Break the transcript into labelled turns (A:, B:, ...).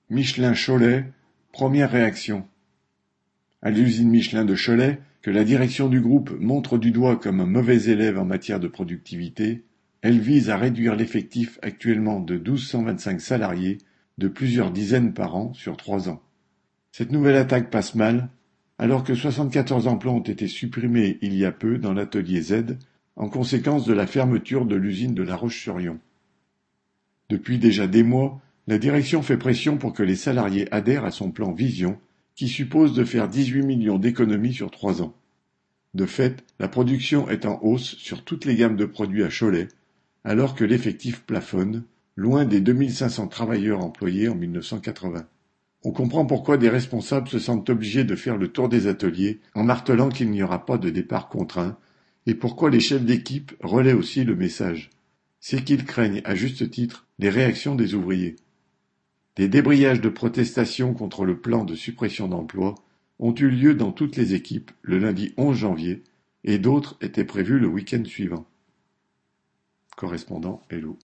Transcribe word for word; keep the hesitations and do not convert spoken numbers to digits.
A: Michelin Cholet, première réaction. À l'usine Michelin de Cholet, que la direction du groupe montre du doigt comme un mauvais élève en matière de productivité, elle vise à réduire l'effectif actuellement de mille deux cent vingt-cinq salariés de plusieurs dizaines par an sur trois ans. Cette nouvelle attaque passe mal, alors que soixante-quatorze emplois ont été supprimés il y a peu dans l'atelier Z, en conséquence de la fermeture de l'usine de La Roche-sur-Yon. Depuis déjà des mois, la direction fait pression pour que les salariés adhèrent à son plan Vision, qui suppose de faire dix-huit millions d'économies sur trois ans. De fait, la production est en hausse sur toutes les gammes de produits à Cholet, alors que l'effectif plafonne, loin des deux mille cinq cents travailleurs employés en mille neuf cent quatre-vingts. On comprend pourquoi des responsables se sentent obligés de faire le tour des ateliers en martelant qu'il n'y aura pas de départ contraint, et pourquoi les chefs d'équipe relaient aussi le message. C'est qu'ils craignent, à juste titre, les réactions des ouvriers. Des débrayages de protestation contre le plan de suppression d'emplois ont eu lieu dans toutes les équipes le lundi onze janvier, et d'autres étaient prévus le week-end suivant. Correspondant Hello.